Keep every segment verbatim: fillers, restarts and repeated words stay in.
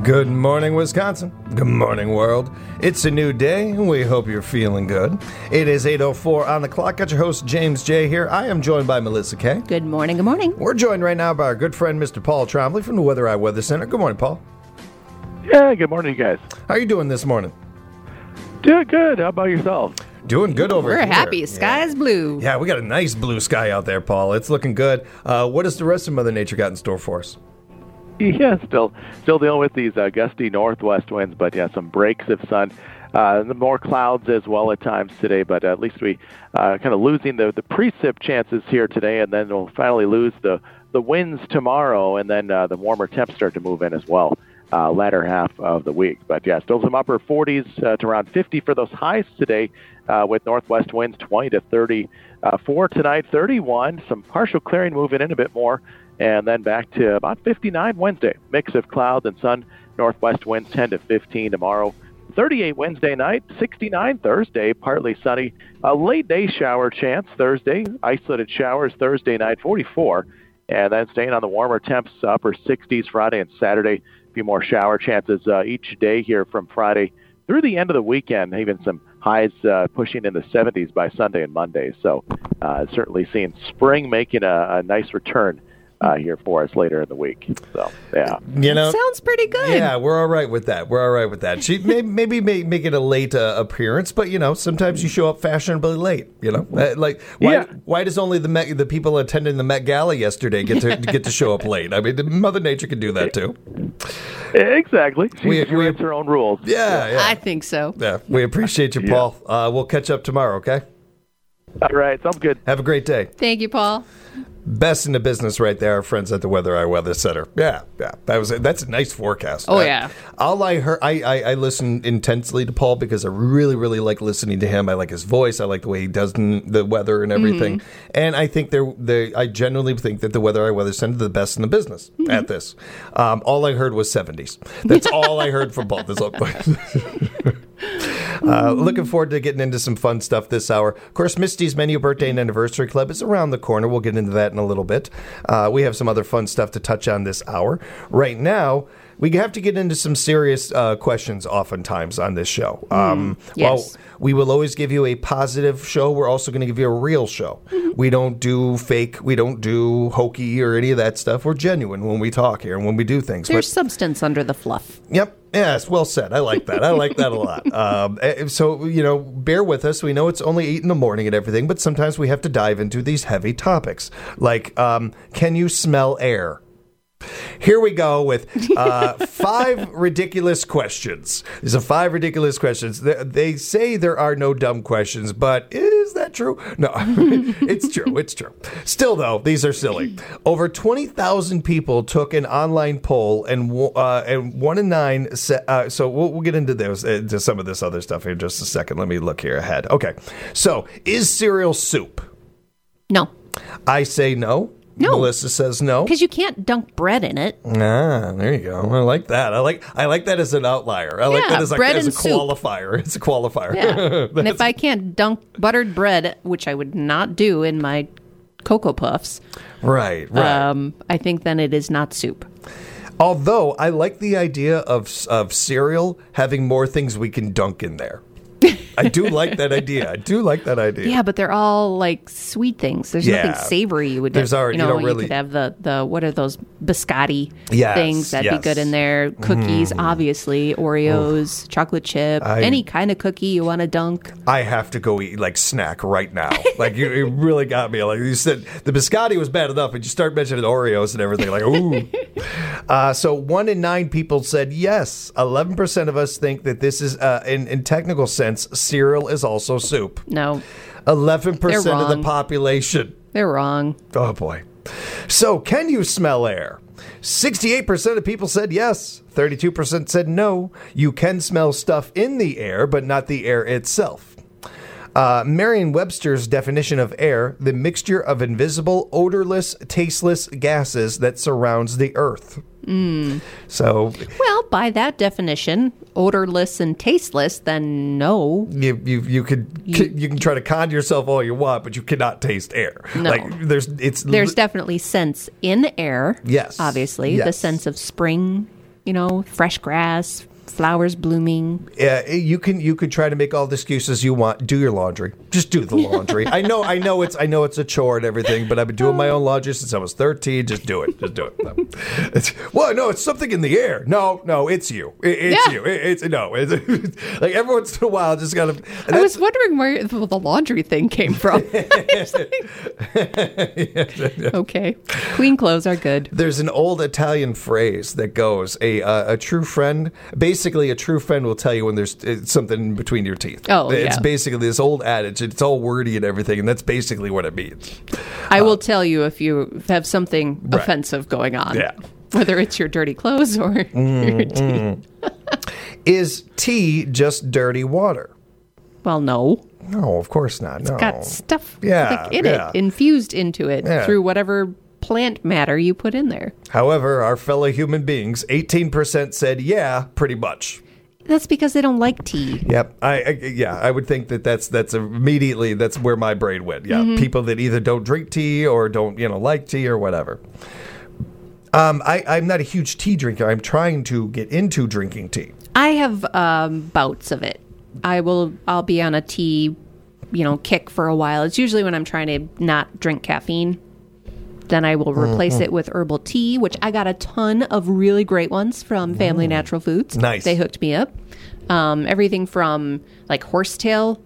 Good morning, Wisconsin. Good morning, world. It's a new day, and we hope you're feeling good. It is eight oh four on the clock. Got your host, James J. here. I am joined by Melissa K. Good morning, good morning. We're joined right now by our good friend, Mister Paul Trombley from the Weather Eye Weather Center. Good morning, Paul. Yeah, good morning, you guys. How are you doing this morning? Doing good. How about yourself? Doing good over We're here. We're happy. Sky's yeah. blue. Yeah, we got a nice blue sky out there, Paul. It's looking good. Uh, what does the rest of Mother Nature got in store for us? Yeah, still still dealing with these uh, gusty northwest winds, but yeah, some breaks of sun. Uh, the more clouds as well at times today, but at least we uh, kind of losing the, the precip chances here today, and then we'll finally lose the, the winds tomorrow, and then uh, the warmer temps start to move in as well, uh, latter half of the week. But yeah, still some upper forties uh, to around fifty for those highs today, uh, with northwest winds twenty to thirty uh, for tonight, thirty-one, some partial clearing moving in a bit more. And then back to about fifty-nine Wednesday. Mix of clouds and sun. Northwest winds ten to fifteen tomorrow. thirty-eight Wednesday night. sixty-nine Thursday. Partly sunny. A late day shower chance Thursday. Isolated showers Thursday night. forty-four. And then staying on the warmer temps. Upper sixties Friday and Saturday. A few more shower chances uh, each day here from Friday through the end of the weekend. Even some highs uh, pushing in the seventies by Sunday and Monday. So uh, certainly seeing spring making a, a nice return Uh, here for us later in the week. So, yeah. You know, sounds pretty good. Yeah, we're all right with that. We're all right with that. She may, maybe make, make it a late uh, appearance, but, you know, sometimes you show up fashionably late, you know? Uh, like, why yeah. why does only the Met, the people attending the Met Gala yesterday get to get to show up late? I mean, Mother Nature can do that, too. Exactly. She We- we- has her own rules. Yeah, yeah. I think so. Yeah, we appreciate you, Yeah. Paul. Uh, we'll catch up tomorrow, okay? All right. Sounds good. Have a great day. Thank you, Paul. Best in the business right there, our friends at the Weather Eye Weather Center. Yeah, yeah, that was that's a nice forecast. Oh, Uh, yeah. All I heard, I, I I listen intensely to Paul because I really really like listening to him. I like his voice. I like the way he does n- the weather and everything. Mm-hmm. And I think they're they. I genuinely think that the Weather Eye Weather Center are the best in the business Mm-hmm. at this. Um, all I heard was seventies. That's all I heard from Paul. That's all. Uh, looking forward to getting into some fun stuff this hour. Of course, Misty's Menu Birthday and Anniversary Club is around the corner. We'll get into that in a little bit. Uh, we have some other fun stuff to touch on this hour. Right now, we have to get into some serious uh, questions oftentimes on this show. Um, yes. While we will always give you a positive show, we're also going to give you a real show. We don't do fake, we don't do hokey or any of that stuff. We're genuine when we talk here and when we do things. There's But- substance under the fluff. Yep. Yes, well said. I like that. I like that a lot. Um, eh, so, you know, bear with us. We know it's only eight in the morning and everything, but sometimes we have to dive into these heavy topics. Like, um, can you smell air? Here we go with uh, five ridiculous questions. These are five ridiculous questions. They, they say there are no dumb questions, but is that true? No, it's true. It's true. Still, though, these are silly. Over twenty thousand people took an online poll, and uh, and one in nine. Sa- uh, so we'll, we'll get into those, into some of this other stuff here in just a second. Let me look here ahead. Okay. So, is cereal soup? No. I say no. No. Melissa says no. Because you can't dunk bread in it. Ah, there you go. I like that. I like I like that as an outlier. I like Yeah, that as a, bread as a and soup. qualifier. It's a qualifier. Yeah. And if I can't dunk buttered bread, which I would not do in my Cocoa Puffs, right, right. um, I think then it is not soup. Although I like the idea of of cereal having more things we can dunk in there. I do like that idea. I do like that idea. Yeah, but they're all like sweet things. There's Yeah. nothing savory you would There's have. already- you you know, don't you really- could have the, the what are those biscotti Yes, things that'd yes. be good in there. Cookies, obviously, Oreos, chocolate chip, I- any kind of cookie you want to dunk. I have to go eat like snack right now. Like you, it really got me. Like you said, the biscotti was bad enough, but you start mentioning Oreos and everything. Like ooh. uh, so one in nine people said yes. Eleven percent of us think that this is, uh, in in technical sense, cereal is also soup. No, Eleven percent of the wrong. population. they're wrong. Oh boy. So can you smell air? Sixty-eight percent of people said yes. Thirty-two percent said no. You can smell stuff in the air, but not the air itself. Uh, Merriam-Webster's definition of air, the mixture of invisible, odorless, tasteless gases that surrounds the earth. Mm. So Well, by that definition, odorless and tasteless, then no. you you you could you, you can try to con yourself all you want, but you cannot taste air. No. Like there's it's There's definitely scents in air. Yes. Obviously. Yes. The sense of spring, you know, fresh grass, flowers blooming. Yeah, you can you could try to make all the excuses you want. Do your laundry. Just do the laundry. I know, I know it's I know it's a chore and everything, but I've been doing my own laundry since I was thirteen. Just do it. Just do it. No. It's, well, no, it's something in the air. No, no, it's you. It, it's Yeah. you. It, it's no. It's, like every once in a while, just gotta. I was wondering where the the laundry thing came from. Okay. Clean clothes are good. There's an old Italian phrase that goes, a uh, a true friend, basically a true friend will tell you when there's uh, something between your teeth. Oh, It's yeah. basically this old adage. It's all wordy and everything, and that's basically what it means. I will tell you if you have something Right. offensive going on. Yeah. Whether it's your dirty clothes or your tea. Is tea just dirty water? Well, no. No, of course not. No. Got stuff Yeah, like in yeah. it, infused into it Yeah. through whatever plant matter you put in there. However, our fellow human beings, eighteen percent said, yeah, pretty much. That's because they don't like tea. Yep. I, I yeah, I would think that that's that's immediately that's where my brain went. Yeah, Mm-hmm. people that either don't drink tea or don't you know like tea or whatever. Um, I, I'm not a huge tea drinker. I'm trying to get into drinking tea. I have um, bouts of it. I will. I'll be on a tea, you know, kick for a while. It's usually when I'm trying to not drink caffeine. Then I will replace Mm-hmm. it with herbal tea, which I got a ton of really great ones from Family Natural Foods. Nice. They hooked me up. Um, everything from like horsetail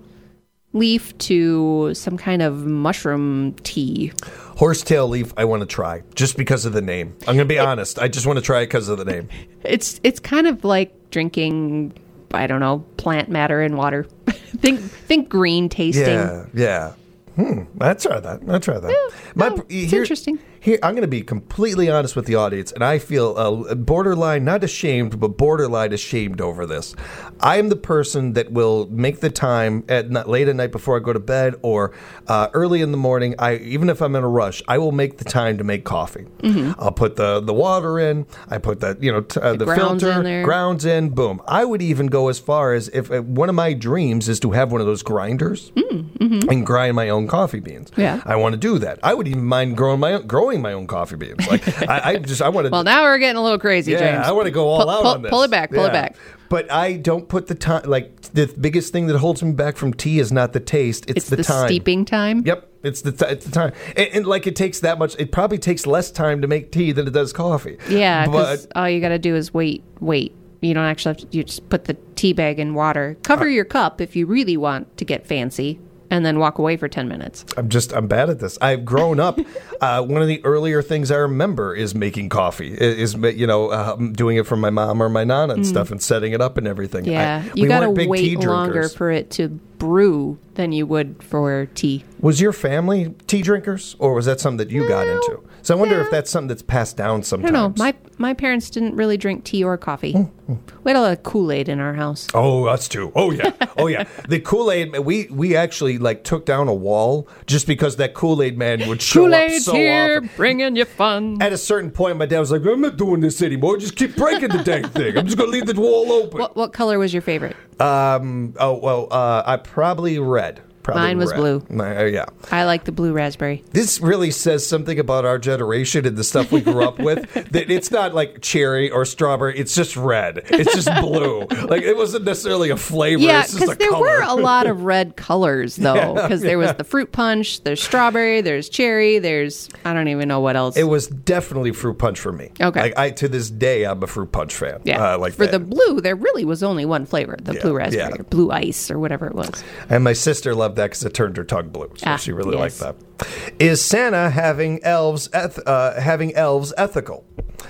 leaf to some kind of mushroom tea. Horsetail leaf, I want to try just because of the name. I'm going to be honest. I just want to try it because of the name. It's it's kind of like drinking, I don't know, plant matter in water. think think green tasting. Yeah, yeah. Hmm. I'd try that. I'd try that. no, it's interesting. Here, I'm going to be completely honest with the audience, and I feel uh, borderline, not ashamed, but borderline ashamed over this. I am the person that will make the time at not, late at night before I go to bed or uh, early in the morning. I even if I'm in a rush, I will make the time to make coffee. Mm-hmm. I'll put the, the water in. I put the you know t- uh, the, The grounds filter in there. grounds in. Boom. I would even go as far as if uh, one of my dreams is to have one of those grinders and grind my own coffee beans. Mm, mm-hmm. Yeah. I want to do that. I would even mind growing my own, growing my own coffee beans. Like I, I just I want to. Well, now we're getting a little crazy, yeah, James. I want to go all Pull- out pull- on this. pull it back, pull it Yeah. back. But I don't put the time. Like the biggest thing that holds me back from tea is not the taste; it's, It's the, the time. steeping time. Yep, it's the t- it's the time, and, and like it takes that much. It probably takes less time to make tea than it does coffee. Yeah, but because all you got to do is wait, wait. You don't actually have to. You just put the tea bag in water, cover your cup if you really want to get fancy, and then walk away for ten minutes. I'm just I'm bad at this. I've grown up. uh, one of the earlier things I remember is making coffee. Is you know uh, doing it from my mom or my nana and stuff, and setting it up and everything. Mm. Yeah, I, you we got to weren't big tea wait longer drinkers. for it to brew than you would for tea. Was your family tea drinkers, or was that something that you got No, into? So I wonder no. if that's something that's passed down I sometimes. don't know. My my parents didn't really drink tea or coffee. Mm, We had a lot of Kool-Aid in our house. Oh, us too. Oh yeah. Oh yeah. The Kool-Aid. We we actually like took down a wall just because that Kool-Aid man would show up Kool-Aid's so here, often. bringing you fun. At a certain point, my dad was like, "I'm not doing this anymore. Just keep breaking the dang thing. I'm just gonna leave the wall open." What what color was your favorite? Um. Oh well. Uh. I probably red. Probably Mine was red. blue. My, uh, yeah. I like the blue raspberry. This really says something about our generation and the stuff we grew up with. That it's not like cherry or strawberry. It's just red. It's just blue. Like it wasn't necessarily a flavor. Yeah, it's just a because there color. were a lot of red colors, though. Because there was the fruit punch, there's strawberry, there's cherry, there's, I don't even know what else. It was definitely fruit punch for me. Okay. Like I to this day, I'm a fruit punch fan. yeah. Uh, like For that. the blue, there really was only one flavor, the Yeah, blue raspberry yeah. or blue ice or whatever it was. And my sister loved that because it turned her tongue blue, so Ah, she really yes. liked that. Is Santa having elves eth- uh, having elves ethical?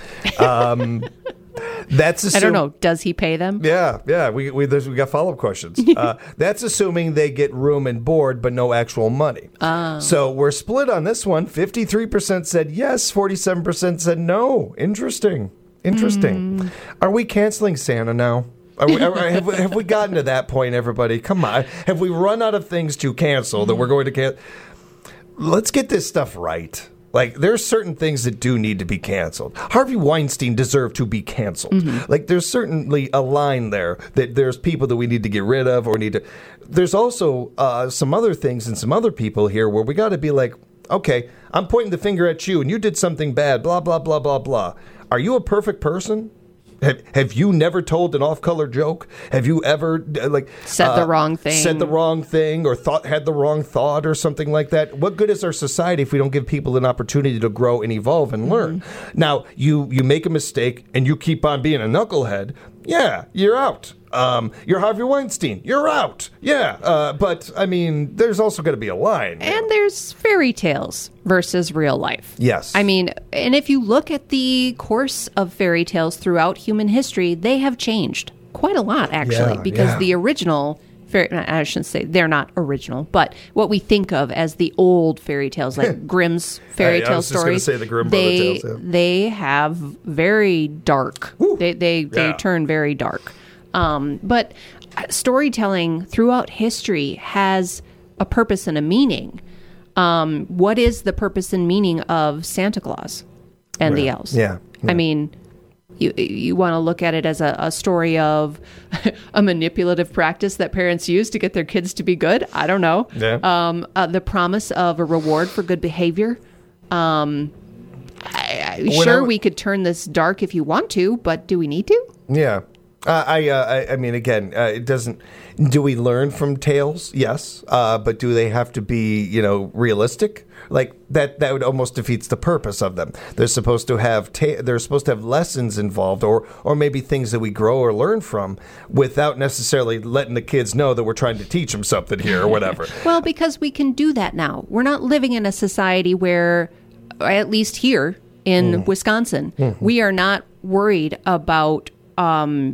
Um, that's assume- I don't know. Does he pay them? Yeah, yeah. We we there's, we got follow up questions. uh, that's assuming they get room and board, but no actual money. Oh. So we're split on this one. Fifty-three percent said yes. Forty-seven percent said no. Interesting. Interesting. Mm. Are we canceling Santa now? Are we, are, have, we, have we gotten to that point, everybody? Come on. Have we run out of things to cancel that we're going to cancel? Let's get this stuff right. Like, there's certain things that do need to be canceled. Harvey Weinstein deserved to be canceled. Mm-hmm. Like, there's certainly a line there that there's people that we need to get rid of or need to. There's also uh, some other things and some other people here where we got to be like, okay, I'm pointing the finger at you and you did something bad, blah, blah, blah, blah, blah. Are you a perfect person? Have, have you never told an off-color joke? Have you ever uh, like Said uh, the wrong thing. Said the wrong thing, or thought had the wrong thought, or something like that? What good is our society if we don't give people an opportunity to grow and evolve and learn? Mm-hmm. Now, you you make a mistake and you keep on being a knucklehead. Yeah, you're out. Um, you're Harvey Weinstein. You're out. Yeah, uh, but I mean, there's also going to be a line. And there's fairy tales versus real life. Yes. I mean, and if you look at the course of fairy tales throughout human history, they have changed quite a lot, actually, Yeah, because yeah. the original fairy, I shouldn't say they're not original, but what we think of as the old fairy tales, like Grimm's fairy Hey, I tale was just gonna stories, say the Grimm they, Brother tales, yeah. they have very dark. Woo. They they, they Yeah. turn very dark. Um, but storytelling throughout history has a purpose and a meaning. Um, what is the purpose and meaning of Santa Claus and the Right. elves? Yeah, yeah. I mean, you you want to look at it as a, a story of a manipulative practice that parents use to get their kids to be good. I don't know. Yeah. Um, uh, the promise of a reward for good behavior. Um, I, I, When sure, I w- we could turn this dark if you want to, but do we need to? Yeah. Uh, I, uh, I I mean, again, uh, it doesn't. Do we learn from tales? Yes, uh, but do they have to be, you know, realistic? Like that, that would almost defeats the purpose of them. They're supposed to have ta- they're supposed to have lessons involved, or or maybe things that we grow or learn from, without necessarily letting the kids know that we're trying to teach them something here or whatever. Well, because we can do that now. We're not living in a society where, at least here in Wisconsin, Mm-hmm. we are not worried about um,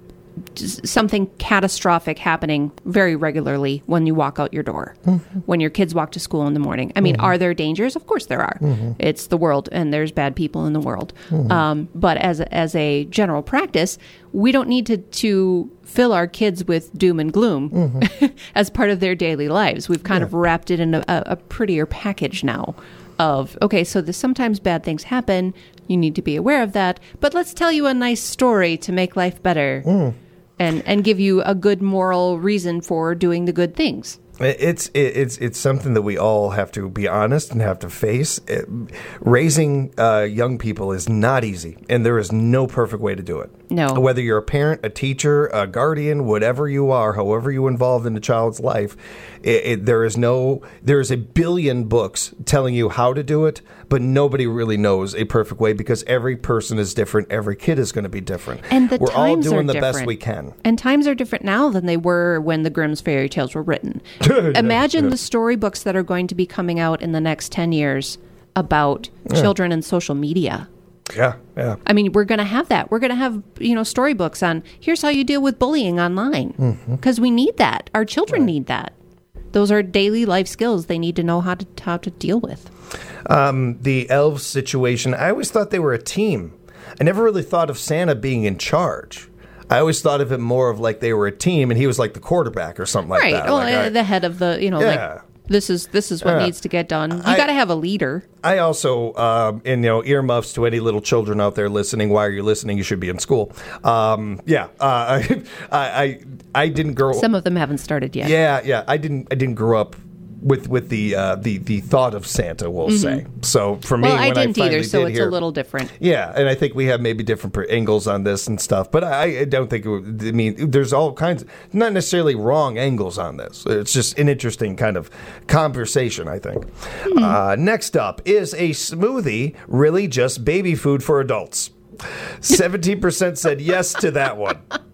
s- something catastrophic happening very regularly when you walk out your door, Mm-hmm. when your kids walk to school in the morning. I mean, are there dangers? Of course there are. Mm-hmm. It's the world, and there's bad people in the world. Um, but as a, as a general practice, we don't need to, to fill our kids with doom and gloom Mm-hmm. as part of their daily lives. We've kind of wrapped it in a, a prettier package now of, okay, so the, sometimes bad things happen. You need to be aware of that. But let's tell you a nice story to make life better and, and give you a good moral reason for doing the good things. It's it's it's something that we all have to be honest and have to face. It, raising uh, young people is not easy, and there is no perfect way to do it. No. Whether you're a parent, a teacher, a guardian, whatever you are, however you involved in a child's life, it, it, there is no there is a billion books telling you how to do it, but nobody really knows a perfect way because every person is different. Every kid is going to be different. And the We're all times doing are the best different. we can. And times are different now than they were when the Grimm's fairy tales were written. Imagine the storybooks that are going to be coming out in the next ten years about children and social media. Yeah, yeah. I mean, we're going to have that. We're going to have, you know, storybooks on here's how you deal with bullying online. Because we need that. Our children need that. Those are daily life skills they need to know how to how to deal with. Um, the elves situation, I always thought they were a team. I never really thought of Santa being in charge. I always thought of it more of like they were a team and he was like the quarterback or something like Right. that. Well, Like, uh, I- the head of the, you know, Yeah. like this is this is what Yeah. needs to get done. You I- got to have a leader. I also, um, and you know, earmuffs to any little children out there listening. Why are you listening? You should be in school. Um, yeah, uh, I, I, I didn't grow. Some of them haven't started yet. Yeah, yeah. I didn't. I didn't grow up with with the uh, the the thought of Santa. We'll say. So for me, Well, I when didn't I either, finally so did it's hear, a little different. Yeah, and I think we have maybe different per- angles on this and stuff, but I, I don't think. It would, I mean, there's all kinds, not necessarily wrong angles on this. It's just an interesting kind of conversation, I think. Uh, next up, is a smoothie really just baby food for adults? Seventeen percent said yes to that one.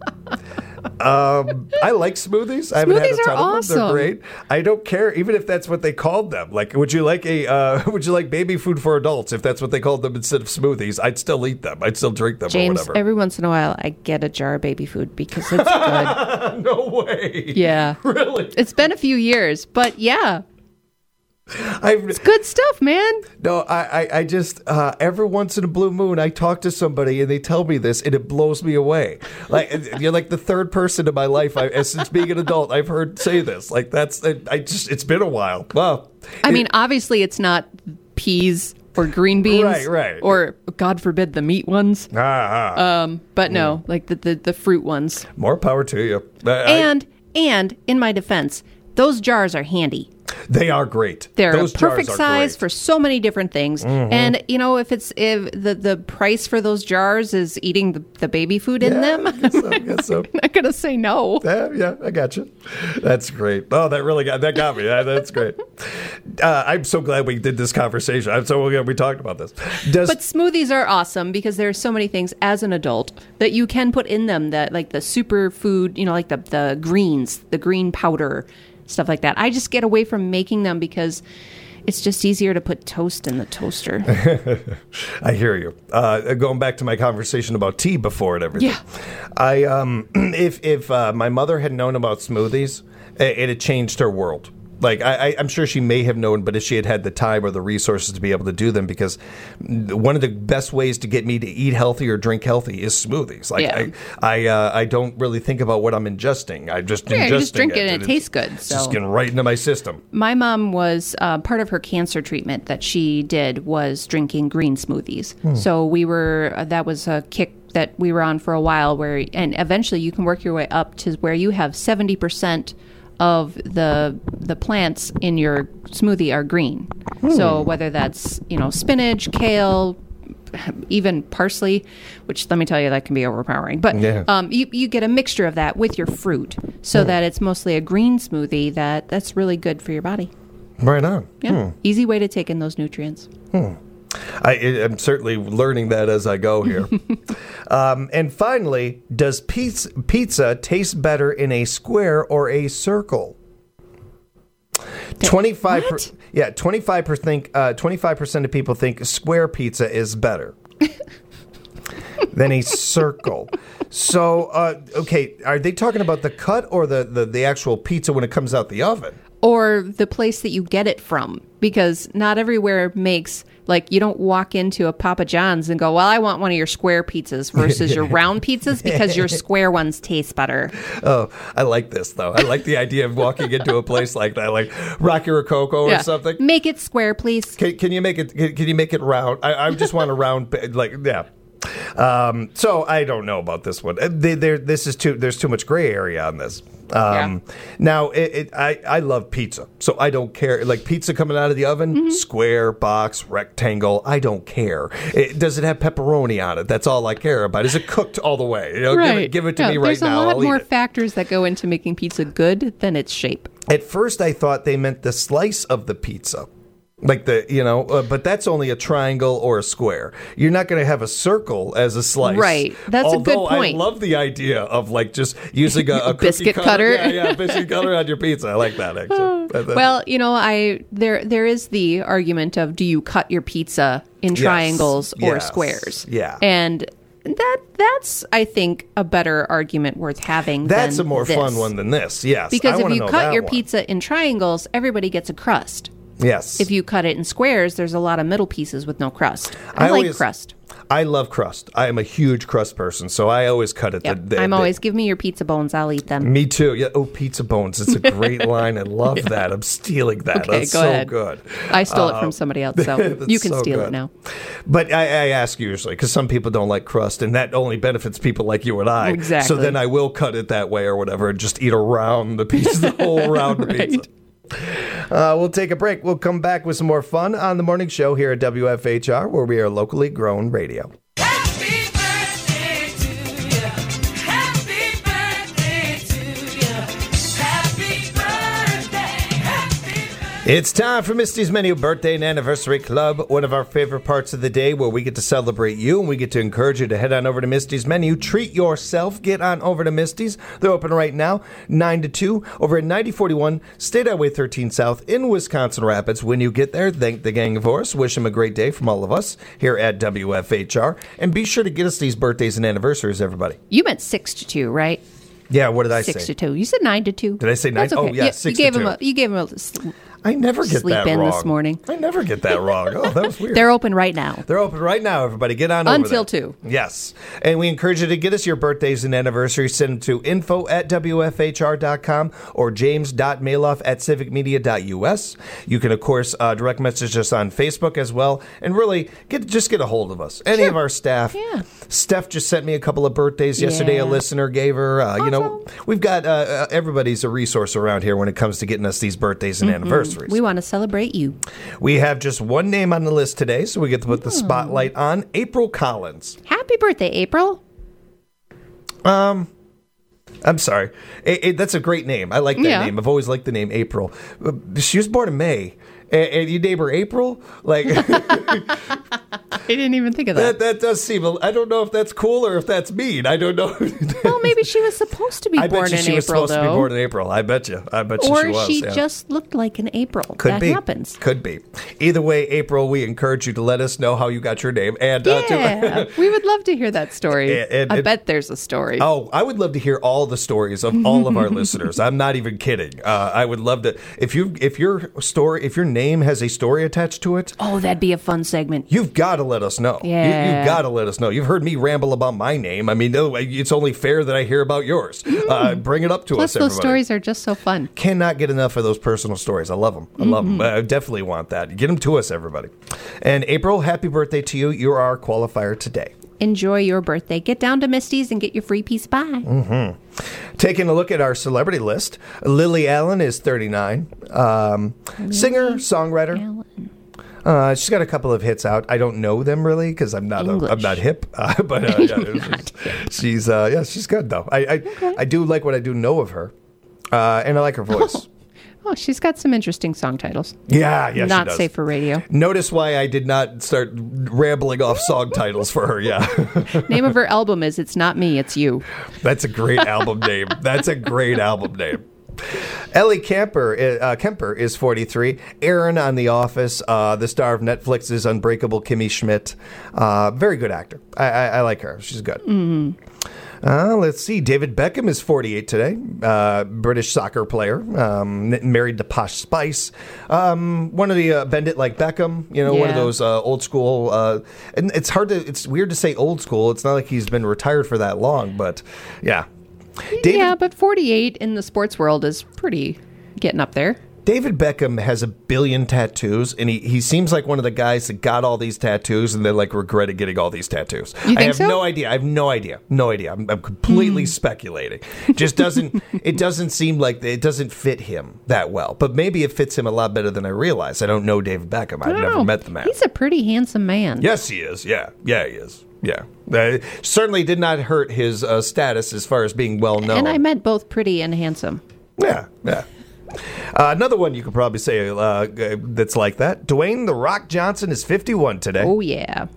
Um, I like smoothies. I haven't had a Smoothies ton are of them. They're awesome. great. I don't care, even if that's what they called them. Like, would you like a uh, would you like baby food for adults? If that's what they called them instead of smoothies, I'd still eat them. I'd still drink them James, or whatever. every once in a while, I get a jar of baby food because it's good. No way. Yeah. Really? It's been a few years, but yeah, I've good stuff, man. no. I I, I just uh, every once in a blue moon, I talk to somebody and they tell me this, and it blows me away. Like you're like the third person in my life I, since being an adult I've heard say this. Like that's I just it's been a while. Wow. I mean, obviously, it's not peas or green beans, Right, right. or God forbid the meat ones. Ah, ah. Um, but no, like the, the the fruit ones. More power to you. I- I- And and in my defense, those jars are handy. They are great. They're Those a perfect jars are size great. for so many different things. Mm-hmm. And, you know, if it's if the, the price for those jars is eating the, the baby food in Yeah, them, I guess so, I guess so. I'm not going to say no. Yeah, yeah, I got you. That's great. Oh, that really got that got me. That- That's great. Uh, I'm so glad we did this conversation. I'm so glad we talked about this. Does But smoothies are awesome because there are so many things as an adult that you can put in them that like the superfood, you know, like the, the greens, the green powder, stuff like that. I just get away from making them because it's just easier to put toast in the toaster. I hear you. Uh, going back to my conversation about tea before and everything. Yeah. I um, if if uh, my mother had known about smoothies, it, it had changed her world. Like, I, I, I'm sure she may have known, but if she had had the time or the resources to be able to do them, because one of the best ways to get me to eat healthy or drink healthy is smoothies. Like, Yeah. I I, uh, I don't really think about what I'm ingesting. I just Yeah, ingesting you just drink it and it it's- tastes good, It's so. just getting right into my system. My mom was uh, part of her cancer treatment that she did was drinking green smoothies. So we were uh, that was a kick that we were on for a while. Where and eventually you can work your way up to where you have seventy percent of the the plants in your smoothie are green. So whether that's you know spinach, kale, even parsley, which let me tell you that can be overpowering. But Yeah. um, you you get a mixture of that with your fruit, so that it's mostly a green smoothie that that's really good for your body. Right on. Yeah, easy way to take in those nutrients. I, I'm certainly learning that as I go here. um, and finally, does pizza, pizza taste better in a square or a circle? Twenty-five, per, What? yeah, twenty-five percent. Uh, twenty-five percent of people think square pizza is better than a circle. So, uh, okay, are they talking about the cut or the, the the actual pizza when it comes out the oven? Or the place that you get it from, because not everywhere makes, like, you don't walk into a Papa John's and go, well, I want one of your square pizzas versus your round pizzas because your square ones taste better. Oh, I like this though. I like the idea of walking into a place like that, like Rocky Rococo or Yeah. something. Make it square, please. Can, can you make it? Can, can you make it round? I, I just want a round, pa- like yeah. Um, so I don't know about this one. Uh, They, there, this is too. There's too much gray area on this. Um, Now, it, it, I I love pizza, so I don't care. Like pizza coming out of the oven, Mm-hmm. square, box, rectangle. I don't care. It, does it have pepperoni on it? That's all I care about. Is it cooked all the way? You know, give it, give it to Yeah, me right there's now. a lot I'll more eat it. factors that go into making pizza good than its shape. At first, I thought they meant the slice of the pizza. Like the, you know, uh, but that's only a triangle or a square. You're not going to have a circle as a slice. Right. That's a good Although point. I love the idea of like just using a, a cookie Biscuit cutter. Yeah, yeah, biscuit cutter on your pizza. I like that actually. That- that- Well, you know, I there there is the argument of do you cut your pizza in Yes, triangles or yes, squares? yeah. And that that's I think a better argument worth having. that's a than more this. fun one than this. Yes. Because I if wanna you know cut that your one. pizza in triangles, everybody gets a crust. yes. If you cut it in squares, there's a lot of middle pieces with no crust. I, I like always- crust. I love crust. I am a huge crust person, so I always cut it. Yep. the, the, I'm the- always give me your pizza bones. I'll eat them. Me too. Yeah. Oh, pizza bones. It's a great line. I love that. I'm stealing that. Okay, That's go so ahead. good. I stole it from somebody else, so That's you can so steal good. it now. But I, I ask usually because some people don't like crust, and that only benefits people like you and I. Exactly. So then I will cut it that way or whatever, and just eat around the piece, the whole round Right. pizza. Uh, we'll take a break. We'll come back with some more fun on the morning show here at W F H R, where we are locally grown radio. Happy birthday to you. Happy birthday to you. Happy birthday. Happy birthday. It's time for Misty's Menu Birthday and Anniversary Club, one of our favorite parts of the day where we get to celebrate you and we get to encourage you to head on over to Misty's Menu. Treat yourself. Get on over to Misty's. They're open right now, nine to two, over at ninety forty-one State Highway thirteen South in Wisconsin Rapids. When you get there, thank the gang for us. Wish them a great day from all of us here at W F H R. And be sure to get us these birthdays and anniversaries, everybody. You meant six to two, right? Yeah, what did I Six say? to two. You said nine to two. Did I say nine? That's okay. Oh, yeah, you, six you gave to him two. a. You gave him a. sl- I never get Sleep that in wrong. this morning. I never get that wrong. Oh, that was weird. They're open right now. They're open right now, everybody. Get on over Until there. two. Yes. And we encourage you to get us your birthdays and anniversaries. Send them to info at W F H R dot com or james.mailoff at civic media dot U S. You can, of course, uh, direct message us on Facebook as well. And really, get just get a hold of us. Any of our staff. Yeah. Steph just sent me a couple of birthdays yesterday. Yeah. A listener gave her. Uh, You know, we've got uh, uh, everybody's a resource around here when it comes to getting us these birthdays and anniversaries. anniversaries. We want to celebrate you. We have just one name on the list today, so we get to put the spotlight on April Collins. Happy birthday, April. Um, I'm sorry. It, it, that's a great name. I like that Yeah. name. I've always liked the name April. Uh, She was born in May. And, and you name her April? Like, I didn't even think of that, that does seem, a- I don't know if that's cool or if that's mean. I don't know. Well, maybe she was supposed to be I born bet you in she was April, supposed though. to be born in April. I bet you. I bet you or she was. she yeah. just looked like an April. Could that be. happens. Could be. Either way, April, we encourage you to let us know how you got your name. And uh, Yeah, to, we would love to hear that story. And- and- I and- bet there's a story. Oh, I would love to hear all the stories of all of our listeners. I'm not even kidding. Uh, I would love to. If you, if your story, if your name has a story attached to it, Oh, that'd be a fun segment. you've got to let us know. You, Yeah. you've got to let us know. You've heard me ramble about my name. I mean, no, it's only fair that I hear about yours. Uh, bring it up to Plus, us, those everybody. stories are just so fun. Cannot get enough of those personal stories. I love them. I love them. I definitely want that. Get them to us, everybody. And April, happy birthday to you. You are our qualifier today. Enjoy your birthday. Get down to Misty's and get your free piece pie. Mm. Taking a look at our celebrity list, Lily Allen is thirty-nine. Um, singer, songwriter. Alan. Uh, she's got a couple of hits out. I don't know them really because I'm not a, I'm English. not hip. Uh, but uh, yeah, she's, she's uh, yeah, she's good though. I I, I do like what I do know of her, uh, and I like her voice. Oh, she's got some interesting song titles. Yeah, yeah, she Not does. safe for radio. Notice why I did not start rambling off song titles for her. Yeah, Name of her album is It's Not Me, It's You. that's a great album name. That's a great album name. Ellie Kemper, uh, Kemper is forty-three. Aaron on The Office, uh, the star of Netflix's Unbreakable Kimmy Schmidt. Uh, very good actor. I, I, I like her. She's good. Mm-hmm. Uh, let's see. David Beckham is forty-eight today. Uh, British soccer player. Um, n- married to Posh Spice. Um, one of the uh, Bend It Like Beckham. You know, one of Yeah. those uh, old school. Uh, and it's hard to. It's weird to say old school. It's not like he's been retired for that long, but yeah. David, Yeah, but forty-eight in the sports world is pretty getting up there. David Beckham has a billion tattoos, and he, he seems like one of the guys that got all these tattoos and then like regretted getting all these tattoos. You think I have so? no idea. I have no idea. No idea. I'm, I'm completely Hmm. speculating. Just doesn't it doesn't seem like it doesn't fit him that well. But maybe it fits him a lot better than I realize. I don't know David Beckham. I've I don't never know. met the man. He's a pretty handsome man. Yes, he is. Yeah, yeah, he is. Yeah, uh, certainly did not hurt his uh, status as far as being well known. And I meant both pretty and handsome. Yeah, yeah. Uh, another one you could probably say uh, that's like that. Dwayne The Rock Johnson is fifty-one today. Oh, yeah.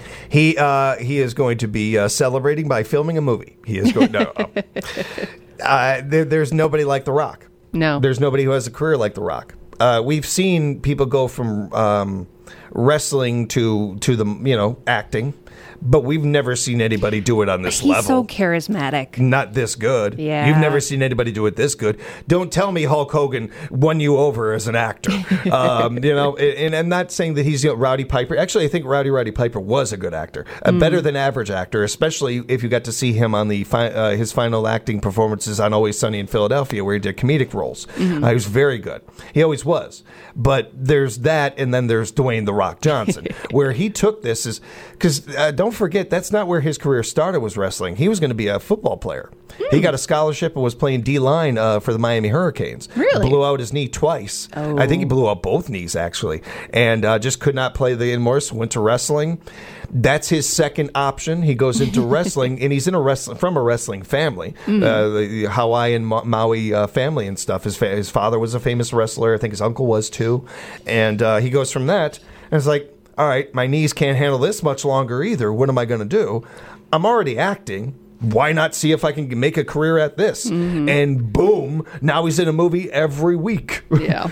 He uh, he is going to be uh, celebrating by filming a movie. He is going. No, uh, uh, there, there's nobody like The Rock. No. There's nobody who has a career like The Rock. Uh, we've seen people go from um, wrestling to to the you know acting, but we've never seen anybody do it on this He's level. so charismatic. Not this good. Yeah. You've never seen anybody do it this good. Don't tell me Hulk Hogan won you over as an actor. um, you know, and I'm not saying that he's you know, Rowdy Piper. Actually, I think Rowdy Roddy Piper was a good actor, a better than average actor, especially if you got to see him on the fi- uh, his final acting performances on Always Sunny in Philadelphia, where he did comedic roles. Uh, he was very good. He always was. But there's that, and then there's Dwayne The Rock Johnson, where he took this as because uh, don't forget that's not where his career started was wrestling. He was going to be a football player. He got a scholarship and was playing D line uh, for the Miami Hurricanes. Really? Blew out his knee twice. Oh. I think he blew out both knees actually, and uh, just could not play the anymore. So went to wrestling. That's his second option. He goes into wrestling, and he's in a wrestling from a wrestling family, uh, the Hawaiian Ma- Maui uh, family and stuff. His fa- his father was a famous wrestler. I think his uncle was too, and uh, he goes from that, and it's like, all right, my knees can't handle this much longer either. What am I going to do? I'm already acting. Why not see if I can make a career at this? And boom, now he's in a movie every week. Yeah.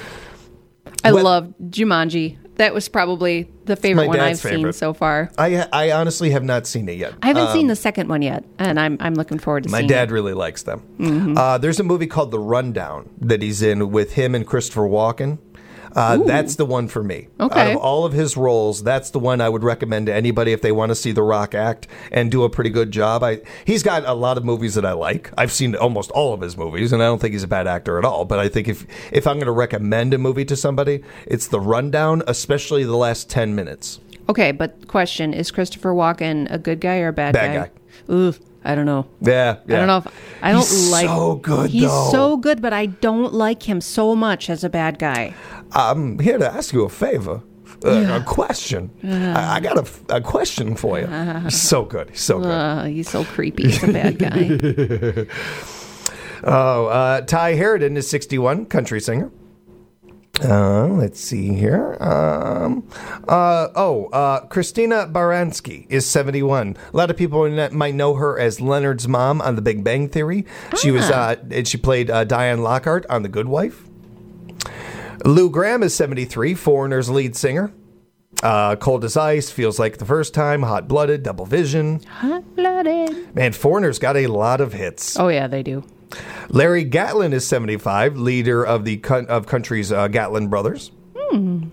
I Well- love Jumanji. That was probably the favorite My one I've dad's seen favorite. so far. I I honestly have not seen it yet. I haven't Um, seen the second one yet, and I'm I'm looking forward to My seeing dad it. really likes them. Uh, there's a movie called The Rundown that he's in with him and Christopher Walken. Uh, that's the one for me. Okay. Out of all of his roles, that's the one I would recommend to anybody if they want to see The Rock act and do a pretty good job. I he's got a lot of movies that I like. I've seen almost all of his movies, and I don't think he's a bad actor at all. But I think if if I'm going to recommend a movie to somebody, it's The Rundown, especially the last ten minutes. Okay, but question, is Christopher Walken a good guy or a bad, Bad guy? Ugh. I don't know. Yeah, yeah. I don't know if I don't He's like. so good, He's though. so good, but I don't like him so much as a bad guy. I'm here to ask you a favor. Uh, A question. I, I got a, a question for you. He's so good. He's so good. Uh, he's so creepy. He's a bad guy. Oh, uh, Ty Harridan is sixty-one, country singer. Uh, let's see here. Um, uh, oh, uh, Christina Baranski is seventy-one. A lot of people might know her as Leonard's mom on The Big Bang Theory. She was, uh, and she played uh, Diane Lockhart on The Good Wife. Lou Graham is seventy-three, Foreigner's lead singer. Uh, Cold as Ice, Feels Like the First Time, Hot Blooded, Double Vision. Hot blooded. Man, Foreigner's got a lot of hits. Oh yeah, they do. Larry Gatlin is seventy-five, leader of the co- of country's uh, Gatlin Brothers. Hmm.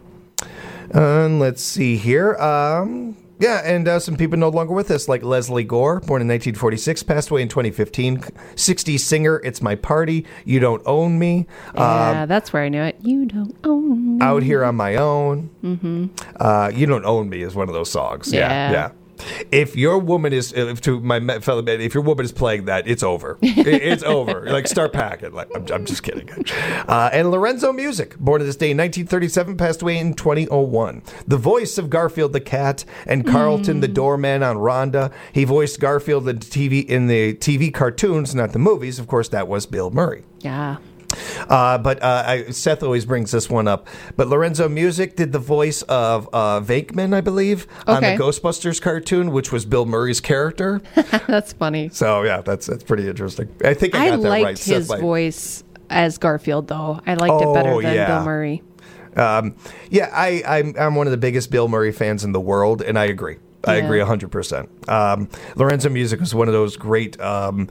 And let's see here. Um, yeah, and uh, some people no longer with us, like Leslie Gore, born in nineteen forty-six, passed away in twenty fifteen. sixties singer, It's My Party, You Don't Own Me. Yeah, that's where I knew it. You don't own me. Out Here on My Own. Mm-hmm. Uh, you Don't Own Me is one of those songs. Yeah, Yeah. yeah. If your woman is, if to my me- fellow man, if your woman is playing that, it's over. It- it's over. Like, start packing. Like, I'm, I'm just kidding. Uh, and Lorenzo Music, born to this day in nineteen thirty-seven, passed away in twenty oh one. The voice of Garfield the cat and Carlton the doorman on Rhonda. He voiced Garfield in T V in the T V cartoons, not the movies. Of course, that was Bill Murray. Yeah. Uh, but uh, I, Seth always brings this one up. But Lorenzo Music did the voice of uh, Venkman, I believe, on Okay. the Ghostbusters cartoon, which was Bill Murray's character. That's funny. So yeah, that's that's pretty interesting. I think I I got that liked right. his Seth, like- voice as Garfield, though. I liked Oh, it better than yeah. Bill Murray. Um, yeah, I, I'm I'm one of the biggest Bill Murray fans in the world, and I agree. I Yeah. agree one hundred percent. Um, Lorenzo Music was one of those great. Um,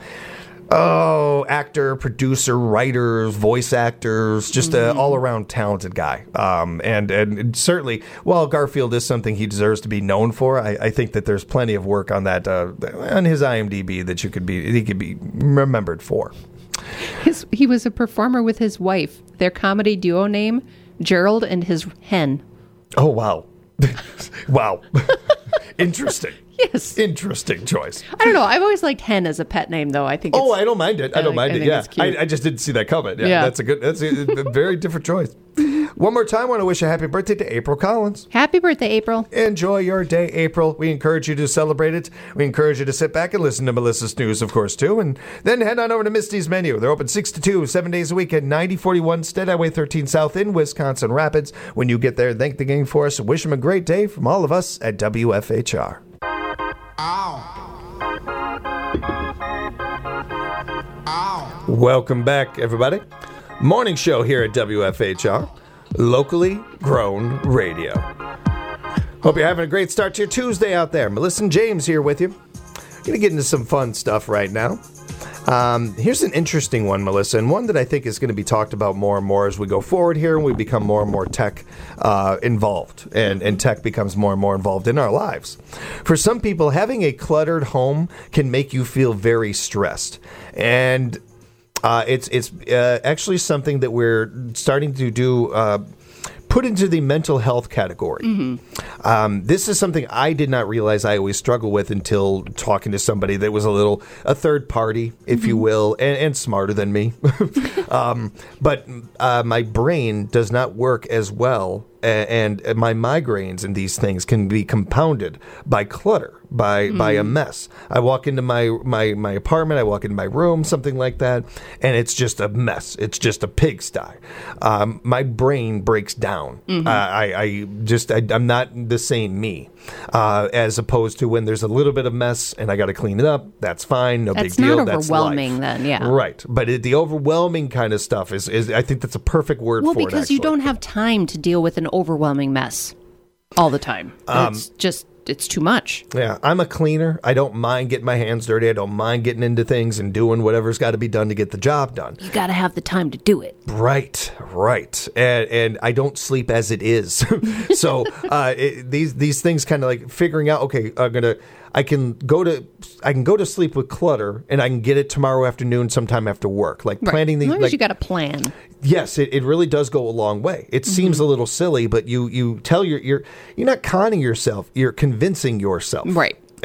Oh, actor, producer, writers, voice actors, just an all-around talented guy. Um, and, and certainly, while Garfield is something he deserves to be known for, I, I think that there's plenty of work on that uh, on his IMDb that you could be he could be remembered for. His, he was a performer with his wife. Their comedy duo name, Gerald and his hen. Oh wow, wow, interesting. Yes. Interesting choice. I don't know. I've always liked hen as a pet name, though. I think. Oh, it's, I don't mind it. I I don't like- mind I it. think Yeah, it's cute. I, I just didn't see that coming. Yeah, Yeah. that's a good. That's a, a very different choice. One more time, I want to wish a happy birthday to April Collins. Happy birthday, April. Enjoy your day, April. We encourage you to celebrate it. We encourage you to sit back and listen to Melissa's News, of course, too. And then head on over to Misty's Menu. They're open six to two, seven days a week at ninety forty-one Stead Highway thirteen South in Wisconsin Rapids. When you get there, thank the gang for us and wish them a great day from all of us at W F H R. Welcome back, everybody. Morning show here at W F H R, locally grown radio. Hope you're having a great start to your Tuesday out there. Melissa and James here with you. Gonna get into some fun stuff right now. Um, here's an interesting one, Melissa, and one that I think is going to be talked about more and more as we go forward here and we become more and more tech uh, involved, and, and tech becomes more and more involved in our lives. For some people, having a cluttered home can make you feel very stressed. And uh, it's it's uh, actually something that we're starting to do. Uh, Put into the mental health category. Mm-hmm. Um, this is something I did not realize I always struggle with until talking to somebody that was a little a third party, if mm-hmm. you will, and, and smarter than me. um, but uh, my brain does not work as well, and, and my migraines and these things can be compounded by clutter. By mm. by a mess. I walk into my, my, my apartment, I walk into my room, something like that, and it's just a mess. It's just a pigsty. Um, my brain breaks down. Mm-hmm. Uh, I, I just, I, I'm not the same me. Uh, as opposed to when there's a little bit of mess and I got to clean it up, that's fine, no that's big deal. That's not overwhelming that's life. then, yeah. Right. But it, the overwhelming kind of stuff is, is, I think that's a perfect word well, for it, because actually. you don't have time to deal with an overwhelming mess all the time. Um, it's just... It's too much. Yeah, I'm a cleaner. I don't mind getting my hands dirty. I don't mind getting into things and doing whatever's got to be done to get the job done. You got to have the time to do it. Right, right. And and I don't sleep as it is. so uh, it, these these things kind of like figuring out, okay, I'm going to I can go to I can go to sleep with clutter and I can get it tomorrow afternoon sometime after work. Like right. planning the as long like, as you got a plan. Yes, it, it really does go a long way. It mm-hmm. seems a little silly, but you you tell your you're you're not conning yourself, you're convincing yourself. Right.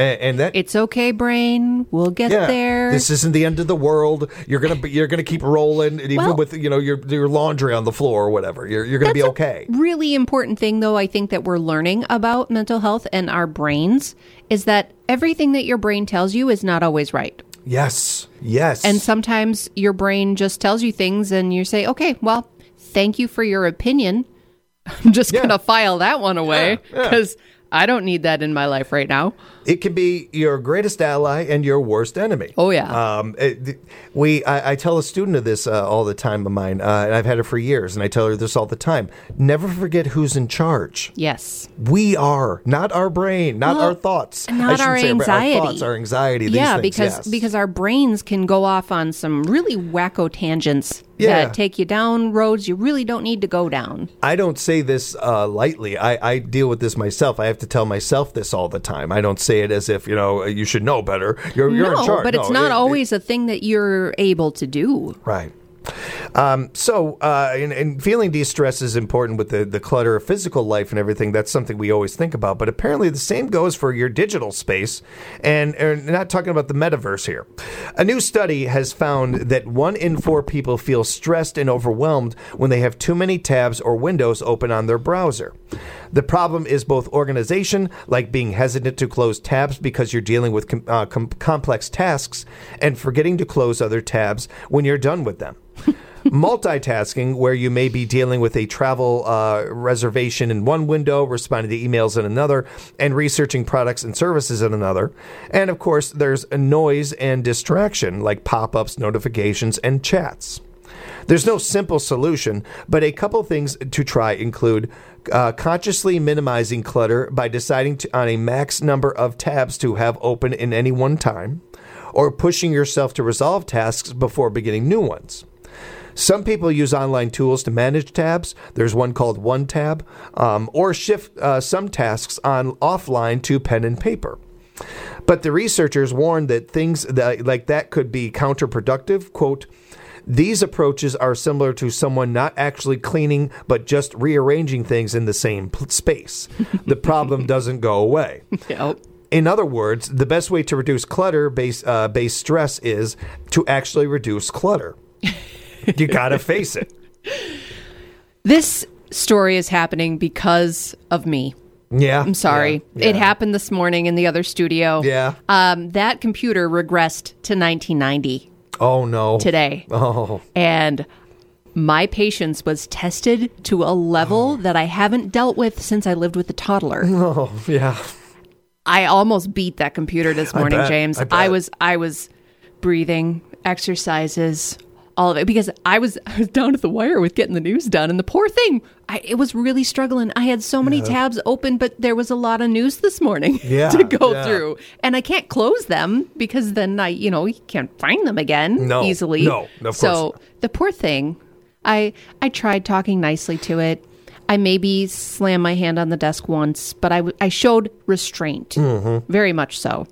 And, and that It's okay, brain. We'll get yeah, there. this isn't the end of the world. You're gonna be, you're gonna keep rolling, and even Well- with you know your your laundry on the floor or whatever. You're you're gonna be That's okay. A really important thing, though, I think that we're learning about mental health and our brains is that everything that your brain tells you is not always right. Yes, yes. And sometimes your brain just tells you things and you say, okay, well, thank you for your opinion. I'm just Yeah. going to file that one away Yeah, yeah. because I don't need that in my life right now. It can be your greatest ally and your worst enemy. Oh, yeah. Um, it, we, I, I tell a student of this uh, all the time of mine, uh, and I've had it for years, and I tell her this all the time. Never forget who's in charge. Yes. We are, not our brain, not Well, our thoughts. not I shouldn't our say anxiety. Our thoughts, our anxiety. These Yeah, things, because yes. because our brains can go off on some really wacko tangents Yeah. that take you down roads you really don't need to go down. I don't say this uh, lightly. I, I deal with this myself. I have to tell myself this all the time. I don't say it as if, you know, you should know better. You're, you're no, in charge. but it's No, not it- always a thing that you're able to do. Right. Um, so, uh, and, and feeling de-stress is important with the, the clutter of physical life and everything. That's something we always think about. But apparently the same goes for your digital space. And, and not talking about the metaverse here. A new study has found that one in four people feel stressed and overwhelmed when they have too many tabs or windows open on their browser. The problem is both organization, like being hesitant to close tabs because you're dealing with com- uh, com- complex tasks, and forgetting to close other tabs when you're done with them. Multitasking, where you may be dealing with a travel uh, reservation in one window, responding to emails in another, and researching products and services in another. And of course, there's a noise and distraction, like pop-ups, notifications, and chats. There's no simple solution, but a couple things to try include uh, consciously minimizing clutter by deciding to, on a max number of tabs to have open in any one time, or pushing yourself to resolve tasks before beginning new ones. Some people use online tools to manage tabs. There's one called OneTab, um, or shift uh, some tasks on offline to pen and paper. But the researchers warned that things that, like that could be counterproductive. Quote, these approaches are similar to someone not actually cleaning, but just rearranging things in the same p- space. The problem doesn't go away. Yep. In other words, the best way to reduce clutter-based uh, based stress is to actually reduce clutter. You got to face it. This story is happening because of me. Yeah. I'm sorry. Yeah, It yeah. happened this morning in the other studio. Yeah. Um, that computer regressed to nineteen ninety Oh, no. today. Oh. And my patience was tested to a level that I haven't dealt with since I lived with a toddler. Oh, yeah. I almost beat that computer this morning, bet. James. I bet. I was I was breathing, exercises, all of it, because I was I was down to the wire with getting the news done, and the poor thing, I, it was really struggling. I had so many tabs open, but there was a lot of news this morning Yeah, to go yeah. through, and I can't close them because then I, you know, you can't find them again No, easily. no, of course so not. the poor thing, I I tried talking nicely to it. I maybe slammed my hand on the desk once, but I, w- I showed restraint, Mm-hmm. very much so.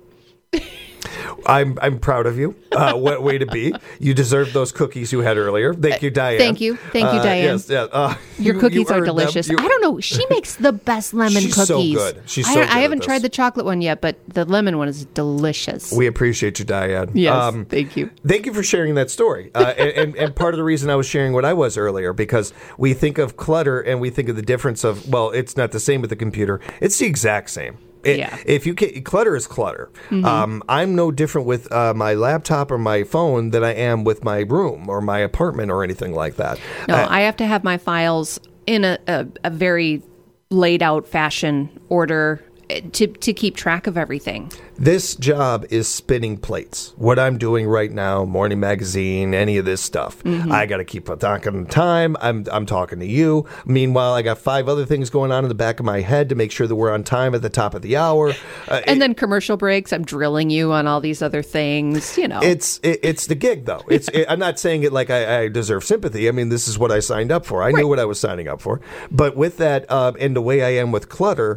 I'm I'm proud of you. Uh, what way to be. You deserve those cookies you had earlier. Thank you, Diane. thank you. Thank you, Uh, Diane. Yes, yeah. Uh, Your you- cookies you are earned them. delicious. You- I don't know. She makes the best lemon She's so cookies. good. She's I, so I good at haven't this. tried the chocolate one yet, but the lemon one is delicious. We appreciate you, Diane. yes, thank you. Thank you for sharing that story. Uh, and, and, and part of the reason I was sharing what I was earlier, because we think of clutter and we think of the difference of, well, it's not the same with the computer. It's the exact same. It, Yeah. If you can, clutter is clutter. Mm-hmm. Um, I'm no different with uh, my laptop or my phone than I am with my room or my apartment or anything like that. No, Uh, I have to have my files in a, a, a very laid out fashion order eh, to to keep track of everything. This job is spinning plates. What I'm doing right now, Morning Magazine, any of this stuff, Mm-hmm. I got to keep talking time. I'm I'm talking to you. Meanwhile, I got five other things going on in the back of my head to make sure that we're on time at the top of the hour. Uh, And then commercial breaks, I'm drilling you on all these other things, you know. It's it, it's the gig though. It's it, I'm not saying it like I, I deserve sympathy. I mean, this is what I signed up for. I knew Right. what I was signing up for. But with that, uh, and the way I am with clutter,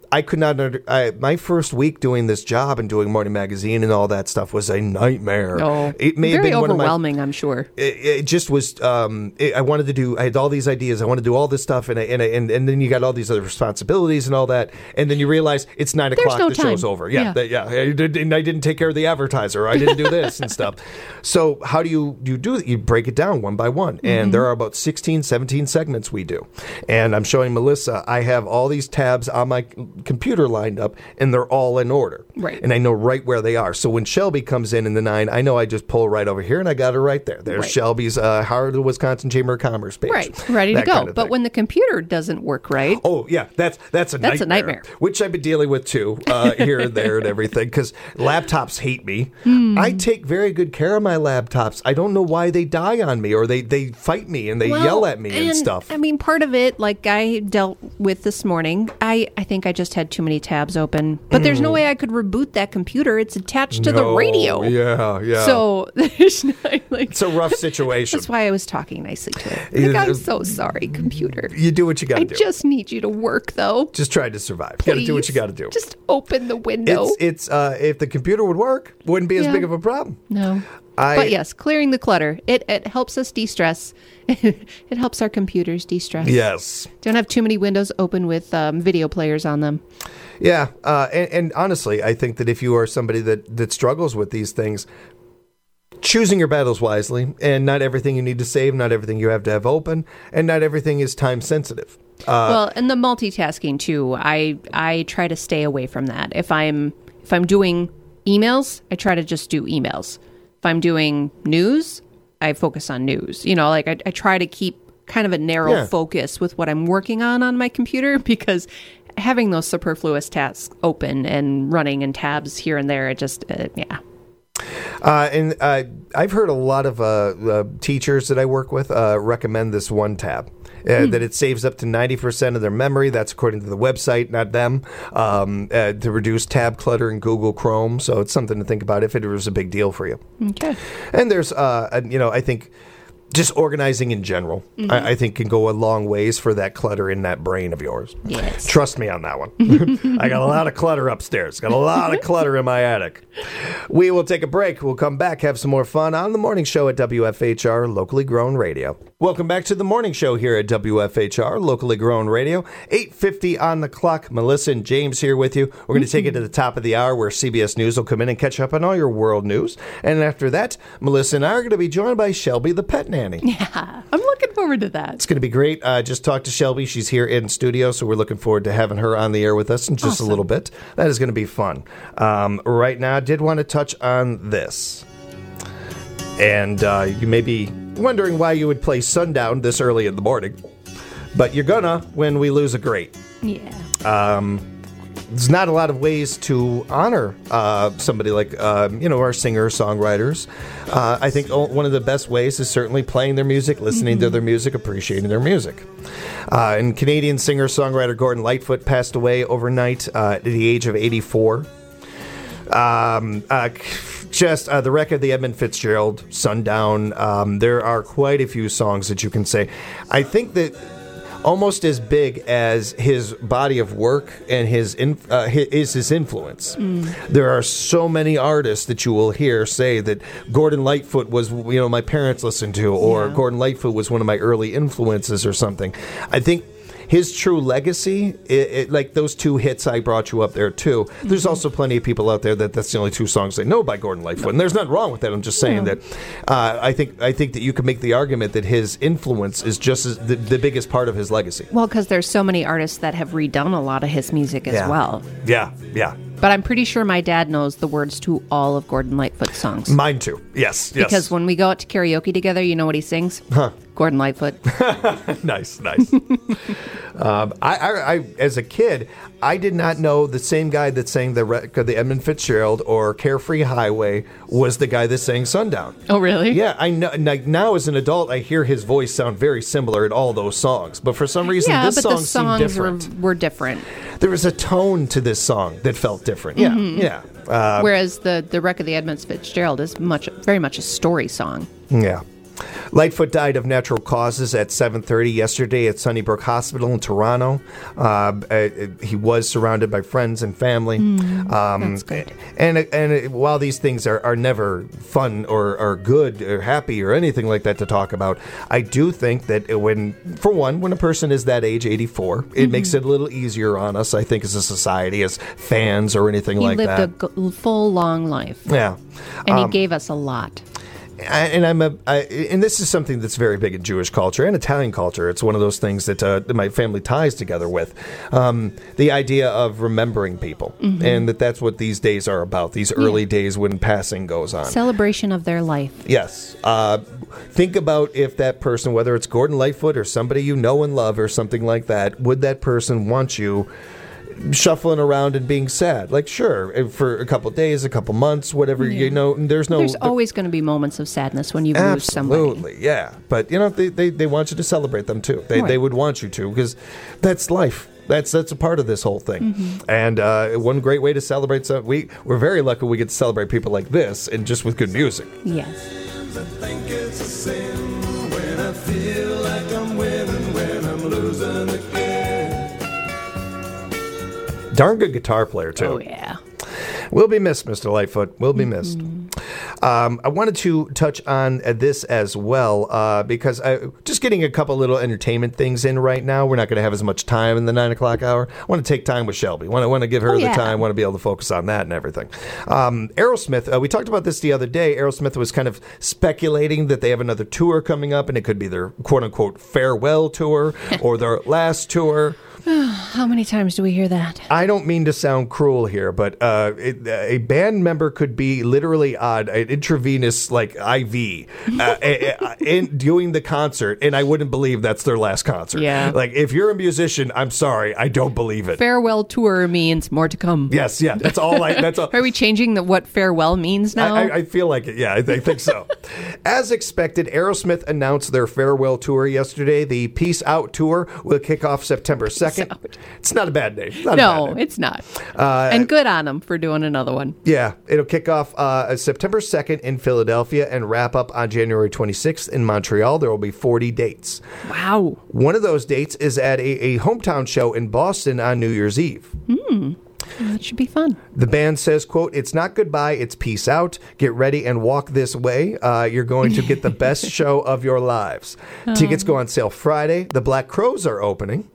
I could not. Under, I, my first week doing this job and doing Morning Magazine and all that stuff was a nightmare. Oh, it may very have been one of my. overwhelming, I'm sure. It, it just was. Um, it, I wanted to do. I had all these ideas. I wanted to do all this stuff, and I, and, I, and and then you got all these other responsibilities and all that, and then you realize it's nine There's o'clock. no the time. show's over. Yeah, Yeah. that- yeah. I did, and I didn't take care of the advertiser. I didn't do this and stuff. So how do you you do it? You break it down one by one, Mm-hmm. and there are about sixteen, seventeen segments we do, and I'm showing Melissa. I have all these tabs on my c- computer lined up, and they're all in order. Right. And I know right where they are. So when Shelby comes in in the nine, I know I just pull right over here, and I got her right there. There's Right. Shelby's uh, Howard, Wisconsin Chamber of Commerce page. Right, ready to That go. kind of But thing. when the computer doesn't work right, Oh yeah, that's that's a That's a nightmare, nightmare. which I've been dealing with too, uh, here and there and everything. Because laptops hate me. Hmm. I take very good care of my laptops. I don't know why they die on me or they, they fight me and they Well, yell at me and, stuff. I mean, part of it, like I dealt with this morning, I, I think I just had too many tabs open. But there's no way I could reboot that computer. It's attached to the No, radio. Yeah, yeah. So there's not, like, it's a rough situation. that's why I was talking nicely to it. Like, Yeah, I'm uh, so sorry, computer. You do what you got to I do. just need you to work, though. Just try to survive. You got to do what you Please. got to do. Just open the window. It's it's uh, if the computer would work, wouldn't be as Yeah. big of a problem. No. I- but yes, clearing the clutter. It it helps us de-stress. It helps our computers de-stress. Yes. Don't have too many windows open with um, video players on them. Yeah, uh, and, and honestly, I think that if you are somebody that, that struggles with these things, choosing your battles wisely, and not everything you need to save, not everything you have to have open, and not everything is time sensitive. Uh, well, and the multitasking too. I I try to stay away from that. If I'm if I'm doing emails, I try to just do emails. If I'm doing news, I focus on news. You know, like I, I try to keep kind of a narrow Yeah. focus with what I'm working on on my computer, because having those superfluous tasks open and running and tabs here and there, it just uh, yeah. Uh, and uh, I've heard a lot of uh, uh, teachers that I work with uh, recommend this one tab. Uh, Hmm. That it saves up to ninety percent of their memory. That's according to the website, not them, um, uh, to reduce tab clutter in Google Chrome. So it's something to think about if it was a big deal for you. Okay. And there's, uh, a- you know, I think just organizing in general, Mm-hmm. I, I think can go a long ways for that clutter in that brain of yours. Yes. Trust me on that one. I got a lot of clutter upstairs. Got a lot of clutter in my attic. We will take a break. We'll come back, have some more fun on the morning show at W F H R, locally grown radio. Welcome back to the morning show here at W F H R, locally grown radio. eight fifty on the clock. Melissa and James here with you. We're going to take it to the top of the hour where C B S News will come in and catch up on all your world news. And after that, Melissa and I are going to be joined by Shelby the pet nanny. Yeah, I'm looking forward to that. It's going to be great. Uh, just talked to Shelby. She's here in studio, so we're looking forward to having her on the air with us in just Awesome. a little bit. That is going to be fun. Um, right now, I did want to touch on this. And uh, you may be wondering why you would play Sundown this early in the morning. But you're gonna when we lose a great. Yeah. There's not a lot of ways to honor uh, somebody like, uh, you know, our singers, songwriters. Uh, I think o- one of the best ways is certainly playing their music, listening to their music, appreciating their music. Uh, and Canadian singer-songwriter Gordon Lightfoot passed away overnight uh, at the age of eighty-four. Um, uh, just uh, the wreck of the Edmund Fitzgerald, Sundown. Um, there are quite a few songs that you can say. I think that almost as big as his body of work and his in, uh, his, is his influence. There are so many artists that you will hear say that Gordon Lightfoot was, you know, my parents listened to, or Yeah. Gordon Lightfoot was one of my early influences or something. I think his true legacy, it, it, like those two hits I brought you up there too. There's also plenty of people out there that that's the only two songs they know by Gordon Lightfoot, and there's nothing wrong with that. I'm just saying No. that uh, I think I think that you can make the argument that his influence is just as the, the biggest part of his legacy. Well, because there's so many artists that have redone a lot of his music as Yeah. well. Yeah, yeah. But I'm pretty sure my dad knows the words to all of Gordon Lightfoot's songs. Mine too. Yes, yes. Because when we go out to karaoke together, you know what he sings? Huh. Gordon Lightfoot. nice, nice. um, I, I, I, as a kid, I did not know the same guy that sang the re- the Edmund Fitzgerald or Carefree Highway was the guy that sang Sundown. Oh, really? Yeah, I know. Like now, as an adult, I hear his voice sound very similar in all those songs. But for some reason, Yeah, this but song the seemed songs were, different. were different. There was a tone to this song that felt different. Yeah, yeah, uh, Whereas the, the Wreck of the Edmund Fitzgerald is much, very much a story song. yeah. Lightfoot died of natural causes at seven thirty yesterday at Sunnybrook Hospital in Toronto. Uh, uh, he was surrounded by friends and family. Mm, um, that's good. And and while these things are, are never fun or, or good or happy or anything like that to talk about, I do think that when, for one, when a person is that age, eighty-four, it Mm-hmm. makes it a little easier on us, I think, as a society, as fans or anything He like lived that. a g- full, long life, yeah. and Um, he gave us a lot. I, and I'm a, I, and this is something that's very big in Jewish culture and Italian culture. It's one of those things that, uh, that my family ties together with. Um, the idea of remembering people, Mm-hmm. and that that's what these days are about. These early days when passing goes on. Celebration of their life. Yes. Uh, think about if that person, whether it's Gordon Lightfoot or somebody you know and love or something like that, would that person want you shuffling around and being sad? Like, sure, for a couple days, a couple months, whatever, you know, there's no... There's always going to be moments of sadness when you lose somebody. Absolutely, yeah. But, you know, they, they, they want you to celebrate them, too. They, Right. they would want you to, because that's life. That's that's a part of this whole thing. Mm-hmm. And uh, one great way to celebrate... Some, we, we're very lucky we get to celebrate people like this, and just with good music. Yes. I think it's a sin when I feel like I'm winning, when I'm losing again. Darn good guitar player, too. Oh, yeah. Will be missed, Mister Lightfoot. Will be missed. Mm-hmm. Um, I wanted to touch on uh, this as well uh, because I just getting a couple little entertainment things in right now. We're not going to have as much time in the nine o'clock hour. I want to take time with Shelby. Want to want to give her Oh, the yeah. time. Want to be able to focus on that and everything. Um, Aerosmith. Uh, we talked about this the other day. Aerosmith was kind of speculating that they have another tour coming up, and it could be their quote unquote farewell tour or their last tour. How many times do we hear that? I don't mean to sound cruel here, but uh, it, a band member could be literally on an intravenous like I V uh, in doing the concert, and I wouldn't believe that's their last concert. Yeah. Like if you're a musician, I'm sorry, I don't believe it. Farewell tour means more to come. Yes, yeah, that's all. I, that's all. Are we changing the what farewell means now? I, I, I feel like it. Yeah, I, I think so. As expected, Aerosmith announced their farewell tour yesterday. The Peace Out tour will kick off September second. It's not a bad name. Not a no, bad name. it's not. Uh, and good on them for doing another one. Yeah, it'll kick off uh, September second in Philadelphia and wrap up on January twenty-sixth in Montreal. There will be forty dates. Wow. One of those dates is at a, a hometown show in Boston on New Year's Eve. That should be fun. The band says, quote, "It's not goodbye, it's peace out. Get ready and walk this way. Uh, you're going to get the best show of your lives." Tickets go on sale Friday. The Black Crowes are opening.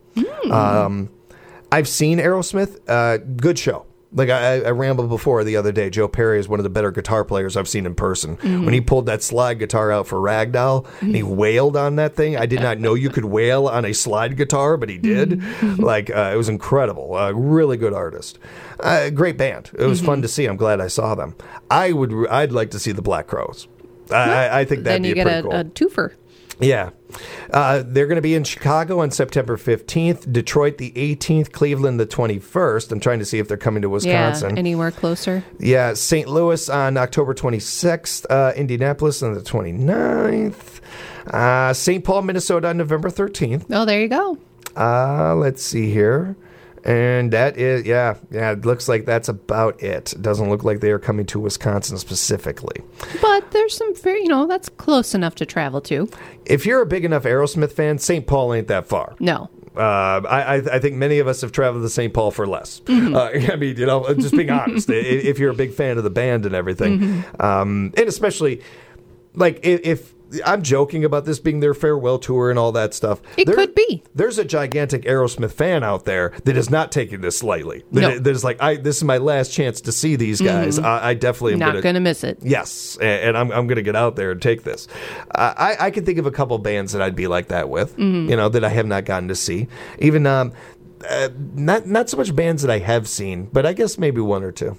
Um, I've seen Aerosmith. Uh, good show. Like I, I rambled before the other day, Joe Perry is one of the better guitar players I've seen in person. Mm-hmm. When he pulled that slide guitar out for Ragdoll and he wailed on that thing, I did not know you could wail on a slide guitar, but he did. Mm-hmm. Like uh, it was incredible. Uh, really good artist. Uh, great band. It was Mm-hmm. fun to see. I'm glad I saw them. I would. I'd like to see the Black Crowes. I, I, I think that'd Then be you a get pretty a, cool. a twofer. Yeah. Uh, they're going to be in Chicago on September fifteenth, Detroit the eighteenth, Cleveland the twenty-first. I'm trying to see if they're coming to Wisconsin. Yeah, anywhere closer. Yeah, Saint Louis on October twenty-sixth, uh, Indianapolis on the twenty-ninth, uh, Saint Paul, Minnesota on November thirteenth. Oh, there you go. Uh, let's see here. And that is, yeah, yeah, it looks like that's about it. It doesn't look like they are coming to Wisconsin specifically. But there's some very, you know, that's close enough to travel to. If you're a big enough Aerosmith fan, Saint Paul ain't that far. No. Uh, I, I I think many of us have traveled to Saint Paul for less. Mm-hmm. Uh, I mean, you know, just being honest, i- if you're a big fan of the band and everything, Mm-hmm. um, and especially like if, if I'm joking about this being their farewell tour and all that stuff, It could be. There's a gigantic Aerosmith fan out there that is not taking this lightly. That, No. that is like, I this is my last chance to see these guys. I, I definitely am Not gonna, going to miss it. Yes, a- and I'm I'm going to get out there and take this. Uh, I I can think of a couple bands that I'd be like that with, Mm-hmm. you know, that I have not gotten to see. Even um, uh, not not so much bands that I have seen, but I guess maybe one or two.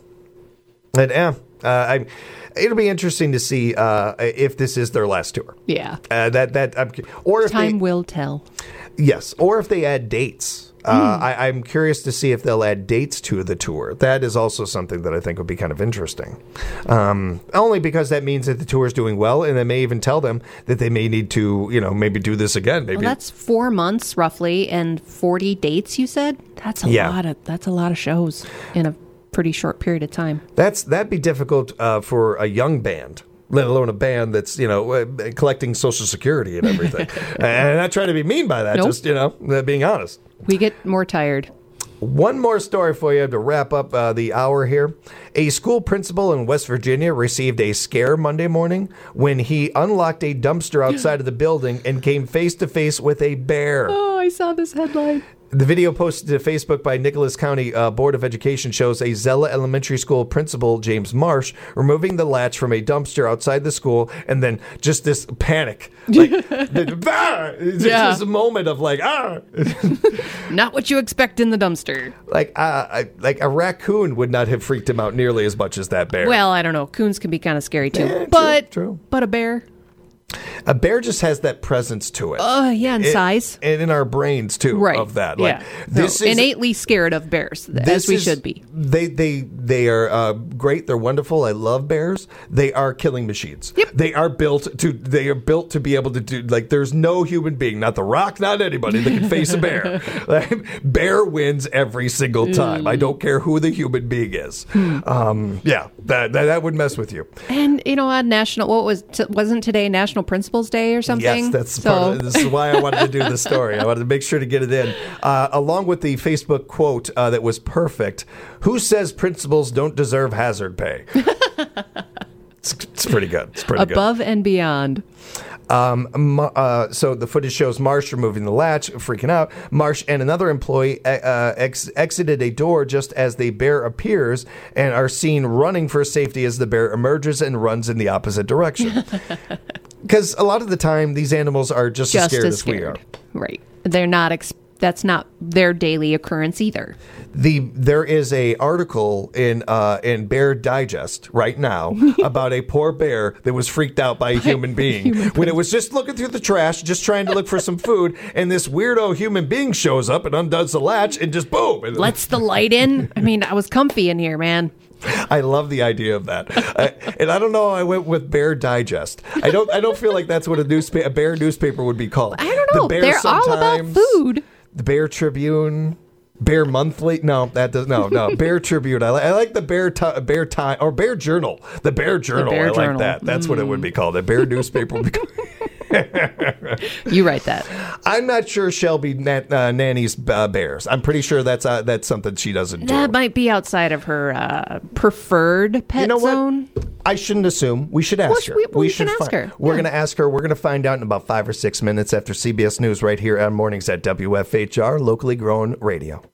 And yeah, uh, I. It'll be interesting to see uh, if this is their last tour. Yeah. Uh, that that I'm, or if Time they, will tell. yes, or if they add dates. Uh, I, I'm curious to see if they'll add dates to the tour. That is also something that I think would be kind of interesting. Um, only because that means that the tour is doing well, and they may even tell them that they may need to, you know, maybe do this again. Maybe Well, that's four months roughly and forty dates, you said? That's a Yeah. lot of that's a lot of shows in a pretty short period of time. that's that'd be difficult uh, for a young band let alone a band that's, you know, uh, collecting Social Security and everything. And I'm not trying to be mean by that, Nope. just, you know, uh, being honest. We get more tired. One more story for you to wrap up uh, the hour here. A school principal in West Virginia received a scare Monday morning when he unlocked a dumpster outside of the building and came face to face with a bear. Oh, I saw this headline. The video posted to Facebook by Nicholas County uh, Board of Education shows a Zella Elementary School principal, James Marsh, removing the latch from a dumpster outside the school, and then just this panic. Like, the, ah! It's Yeah. just a moment of like, ah! Not what you expect in the dumpster. like, uh, I- like a raccoon would not have freaked him out nearly as much as that bear. Well, I don't know. Coons can be kind of scary too. Yeah, true, but true. but a bear? A bear just has that presence to it. Oh, yeah, in It- size. And in our brains, too, Right. of that. Like, yeah. this No, is innately scared of bears, th- This as we is- should be. They they they are uh, great. They're wonderful. I love bears. They are killing machines. Yep. They are built to. They are built to be able to do. Like, there's no human being, not The Rock, not anybody, that can face a bear. Like, bear wins every single time. I don't care who the human being is. Hmm. Um, yeah, that, that that would mess with you. And, you know, on National, what was, t- wasn't today National Principals Day or something? Yes, that's so, part of, this is why I wanted to do the story. I wanted to make sure to get it in, uh, along with the Facebook quote uh, that was perfect. Who says principals don't deserve hazard pay? it's, it's pretty good. It's pretty above and beyond. good. Um, Ma- uh, so the footage shows Marsh removing the latch, freaking out. Marsh and another employee uh, ex- exited a door just as the bear appears and are seen running for safety as the bear emerges and runs in the opposite direction. Because a lot of the time, these animals are just, Just as scared as as we are. scared. Right. They're not, ex- that's not their daily occurrence either. The there is a article in uh, in Bear Digest right now about a poor bear that was freaked out by a human being when it was just looking through the trash, just trying to look for some food, and this weirdo human being shows up and undoes the latch and just boom. And Lets the light in. I mean, I was comfy in here, man. I love the idea of that, I, and I don't know. I went with Bear Digest. I don't. I don't feel like that's what a newspaper, a bear newspaper would be called. I don't know. The Bear They're all about Sometimes, food. The Bear Tribune. Bear Monthly? No, that does no no. Bear Tribune. I, li- I like the Bear ti- Bear Time or Bear Journal. The Bear Journal. Bear I like Journal. that. That's what it would be called. The Bear newspaper would be called. You write that. I'm not sure Shelby na- uh, nannies uh, bears. I'm pretty sure that's uh, that's something she doesn't do. That might be outside of her uh, preferred pet You know what? zone. I shouldn't assume. We should ask Well, her. we- we should can ask fi- her. We're Yeah. going to ask her. We're going to find out in about five or six minutes after C B S News right here on Mornings at W F H R, locally grown radio.